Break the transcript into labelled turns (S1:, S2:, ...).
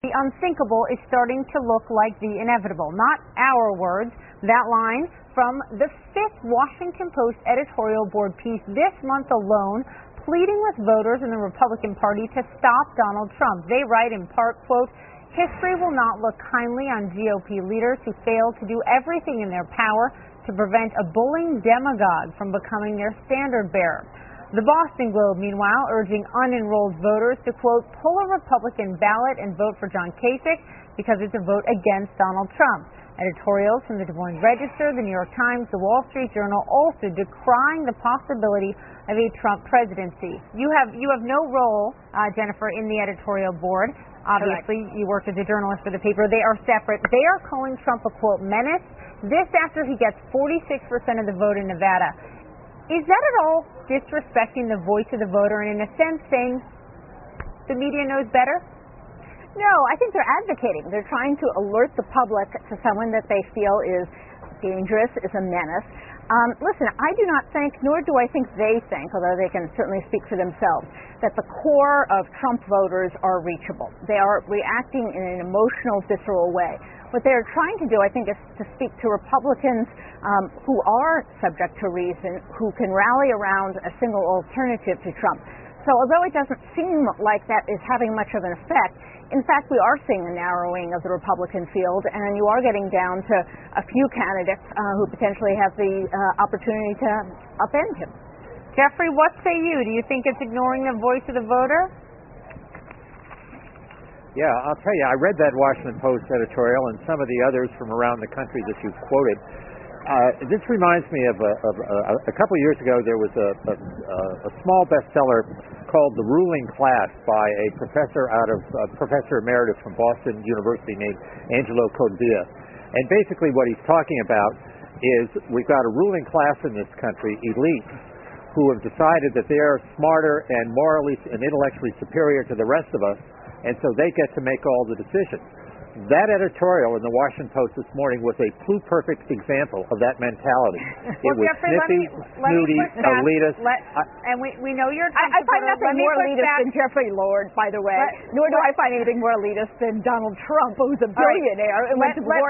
S1: the unthinkable is starting to look like the inevitable. Not our words. That line from the 5th Washington Post editorial board piece this month alone, pleading with voters in the Republican Party to stop Donald Trump. They write in part, quote, "History will not look kindly on GOP leaders who fail to do everything in their power to prevent a bullying demagogue from becoming their standard bearer." The Boston Globe, meanwhile, urging unenrolled voters to, quote, "pull a Republican ballot and vote for John Kasich because it's a vote against Donald Trump." Editorials from the Des Moines Register, the New York Times, the Wall Street Journal also decrying the possibility of a Trump presidency. You have no role, Jennifer, in the editorial board. Obviously, you worked as a journalist for the paper. They are separate. They are calling Trump a, quote, menace. This after he gets 46% of the vote in Nevada. Is that at all disrespecting the voice of the voter and, in a sense, saying the media knows better?
S2: No, I think they're advocating. They're trying to alert the public to someone that they feel is dangerous, is a menace. Listen, I do not think, nor do I think they think, although they can certainly speak for themselves, that the core of Trump voters are reachable. They are reacting in an emotional, visceral way. What they're trying to do, I think, is to speak to Republicans who are subject to reason, who can rally around a single alternative to Trump. So although it doesn't seem like that is having much of an effect, in fact, we are seeing a narrowing of the Republican field, and you are getting down to a few candidates who potentially have the opportunity to upend him.
S1: Jeffrey, what say you? Do you think it's ignoring the voice of the voter?
S3: Yeah, I'll tell you, I read that Washington Post editorial and some of the others from around the country that you've quoted. This reminds me of a couple of years ago, there was a small bestseller called The Ruling Class by a professor Professor Emeritus from Boston University named Angelo Codevilla. And basically what he's talking about is we've got a ruling class in this country, elites, who have decided that they are smarter and morally and intellectually superior to the rest of us, and so they get to make all the decisions. That editorial in the Washington Post this morning was a pluperfect example of that mentality.
S1: Well,
S3: it was
S1: Jeffrey,
S3: snippy, snooty, elitist.
S1: And we know you're.
S2: I find nothing more elitist than Jeffrey Lord, by the way. Nor do I find anything more elitist than Donald Trump, who's a billionaire and went to war.